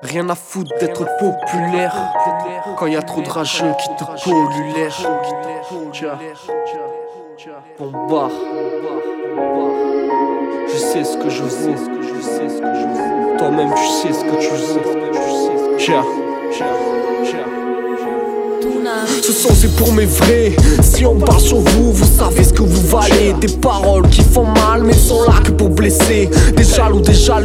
Rien à foutre d'être populaire quand y a trop de rageux qui te polluent l'air. Bombard, je sais ce que je vaux. Toi-même tu sais ce que tu veux. Ce son c'est pour mes vrais. Si on parle sur vous, vous savez ce que vous valez. Des paroles qui font mal mais sont là que pour blesser. Des jaloux,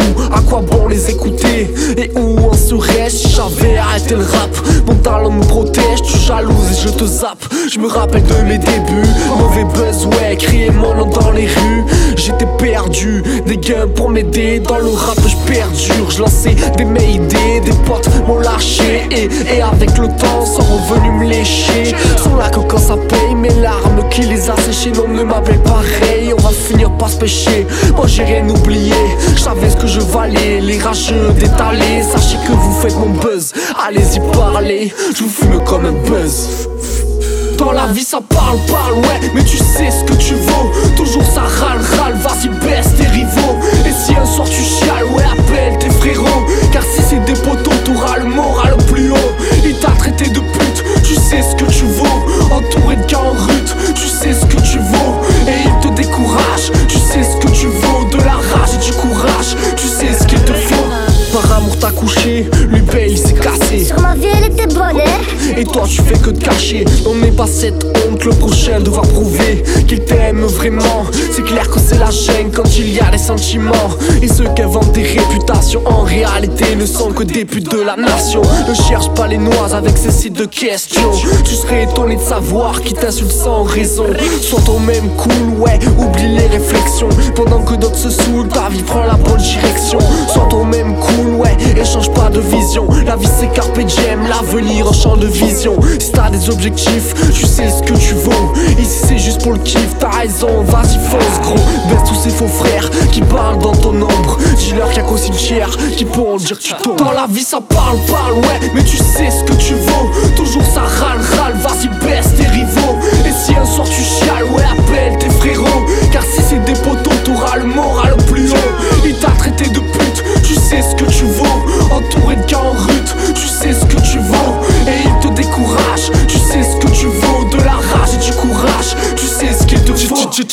à quoi bon les écouter? Et où en serais-je si j'avais arrêté le rap? Mon talent me protège, tu jalouse et je te zappe. Je me rappelle de mes débuts, mauvais buzz, ouais, crier mon nom dans les rues. J'étais perdu, des gains pour m'aider. Dans le rap je perdure, je lançais des idées. Des potes m'ont lâché et avec le temps sont revenus me lécher. Sont là que quand ça paye, mes larmes qui les a séchées. Non, ne m'appelle pareil, on va finir par se pêcher. Moi j'ai rien oublié, je savais ce que je valais. Les rageux détalés, sachez que vous faites mon buzz. Allez-y parlez, je vous fume comme un buzz. Dans la vie ça parle, ouais, mais tu sais ce que tu vaux. Toujours ça râle, vas-y baisse tes rivaux. Et si un soir tu chiales, ouais, appelle tes frérots. Car si c'est des potos, t'auras le moral au plus haut. Il t'a traité de pute, tu sais ce que tu vaux. Entouré de gars en rut, tu sais ce que tu vaux. Et il te décourage, tu sais ce que tu vaux. De la rage et du courage, tu sais ce qu'il te faut. Par amour t'as couché, lui paye, il s'est cassé. Sur ma vie elle était bonne, et toi tu fais que te cacher. On n'est pas cette honte, le prochain devra prouver qu'il t'aime vraiment. C'est clair que c'est la gêne quand il y a des sentiments. Et ceux qui inventent des réputations en réalité ne sont que des putes de la nation. Ne cherche pas les noises avec ces sites de questions. Tu serais étonné de savoir qui t'insulte sans raison. Sois toi-même cool, ouais, oublie les réflexions. Pendant que d'autres se saoulent, ta vie prend la bonne direction. Sois toi-même cool, ouais, et change pas de vision. La vie c'est carpe diem, l'avenir en champ de vision. Si t'as des objectifs, tu sais ce que tu vaux. Ici c'est juste pour le kiff, t'as raison, vas-y fonce gros. Baisse tous ces faux frères qui parlent dans ton ombre. Dis-leur qu'il y a qu'au cimetière qui pourront dire que tu tombes. Dans la vie ça parle, ouais, mais tu sais ce que tu vaux. Toujours ça râle, vas-y baisse tes rivaux. Et si un soir tu chiales, ouais, appelle tes frérots. Car si c'est des potos, t'auras le moral au plus haut. Il t'a traité de pute, tu sais ce que tu vaux. Entouré de gars en rut, tu sais ce que tu vaux. Et il te décourage, tu sais ce que tu vaux. De la rage et du courage, tu sais ce qu'il te faut.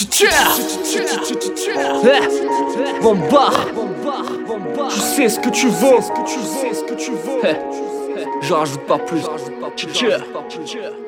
Bombard, tu sais ce que tu vaux. Je rajoute pas plus.